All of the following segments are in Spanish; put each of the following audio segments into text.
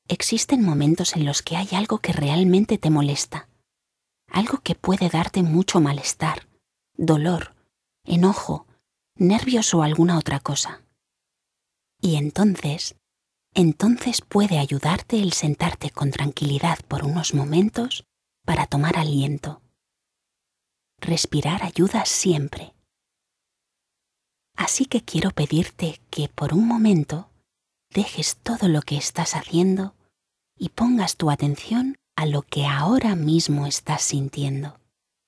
existen momentos en los que hay algo que realmente te molesta, algo que puede darte mucho malestar, dolor, enojo, nervios o alguna otra cosa. Y entonces puede ayudarte el sentarte con tranquilidad por unos momentos para tomar aliento. Respirar ayuda siempre. Así que quiero pedirte que por un momento dejes todo lo que estás haciendo y pongas tu atención a lo que ahora mismo estás sintiendo.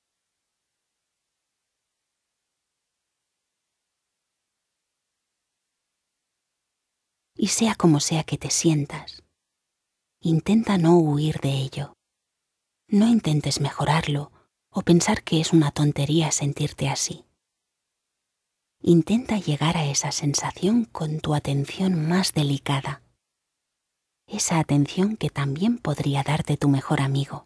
Y sea como sea que te sientas, intenta no huir de ello. No intentes mejorarlo o pensar que es una tontería sentirte así. Intenta llegar a esa sensación con tu atención más delicada. Esa atención que también podría darte tu mejor amigo.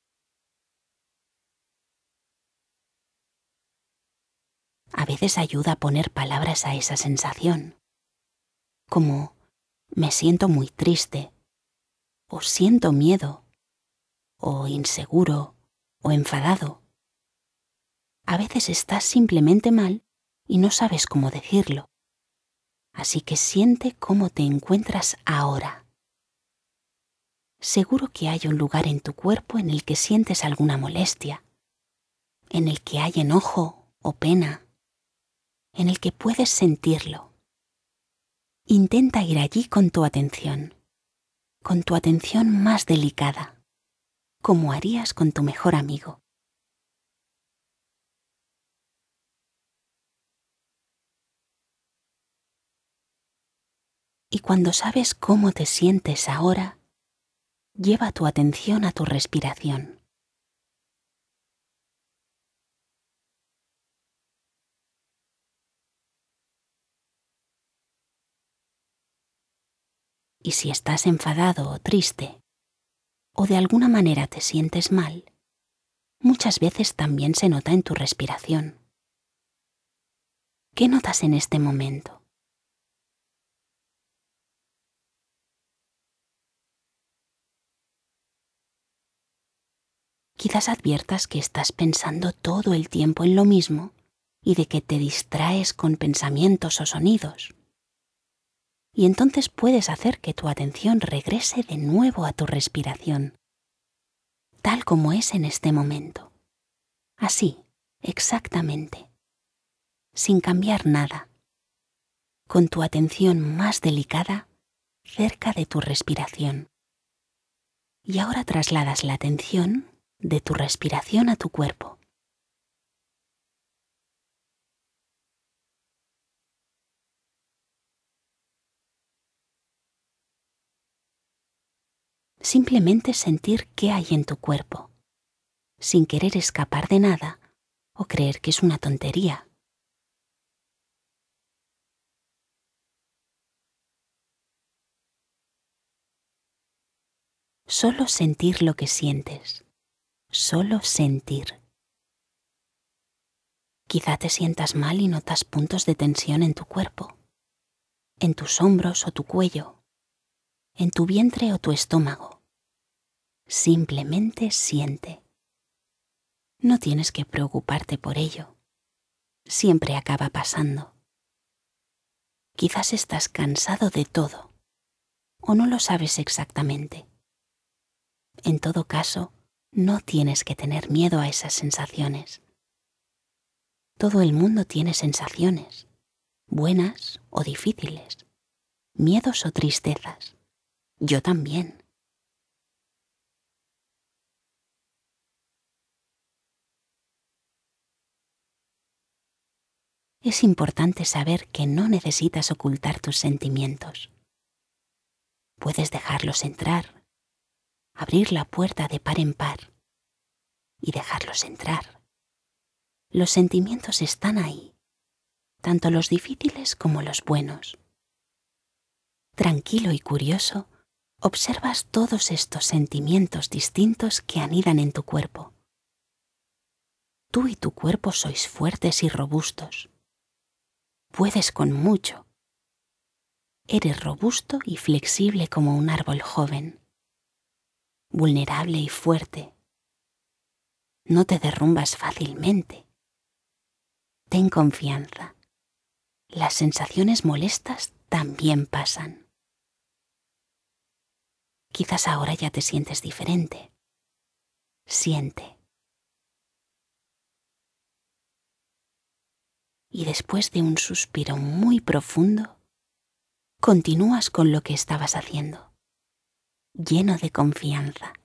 A veces ayuda a poner palabras a esa sensación, como me siento muy triste, o siento miedo, o inseguro, o enfadado. A veces estás simplemente mal y no sabes cómo decirlo. Así que siente cómo te encuentras ahora. Seguro que hay un lugar en tu cuerpo en el que sientes alguna molestia, en el que hay enojo o pena, en el que puedes sentirlo. Intenta ir allí con tu atención más delicada, como harías con tu mejor amigo. Y cuando sabes cómo te sientes ahora, lleva tu atención a tu respiración. Y si estás enfadado o triste, o de alguna manera te sientes mal, muchas veces también se nota en tu respiración. ¿Qué notas en este momento? Quizás adviertas que estás pensando todo el tiempo en lo mismo y de que te distraes con pensamientos o sonidos. Y entonces puedes hacer que tu atención regrese de nuevo a tu respiración, tal como es en este momento. Así, exactamente, sin cambiar nada, con tu atención más delicada cerca de tu respiración. Y ahora trasladas la atención de tu respiración a tu cuerpo. Simplemente sentir qué hay en tu cuerpo, sin querer escapar de nada o creer que es una tontería. Solo sentir lo que sientes, solo sentir. Quizá te sientas mal y notas puntos de tensión en tu cuerpo, en tus hombros o tu cuello, en tu vientre o tu estómago. Simplemente siente. No tienes que preocuparte por ello. Siempre acaba pasando. Quizás estás cansado de todo, o no lo sabes exactamente. En todo caso, no tienes que tener miedo a esas sensaciones. Todo el mundo tiene sensaciones, buenas o difíciles, miedos o tristezas. Yo también. Es importante saber que no necesitas ocultar tus sentimientos. Puedes dejarlos entrar, abrir la puerta de par en par y dejarlos entrar. Los sentimientos están ahí, tanto los difíciles como los buenos. Tranquilo y curioso, observas todos estos sentimientos distintos que anidan en tu cuerpo. Tú y tu cuerpo sois fuertes y robustos. Puedes con mucho. Eres robusto y flexible como un árbol joven. vulnerable y fuerte. No te derrumbas fácilmente. Ten confianza. Las sensaciones molestas también pasan. Quizás ahora ya te sientes diferente. Siente. Y después de un suspiro muy profundo, continúas con lo que estabas haciendo, lleno de confianza.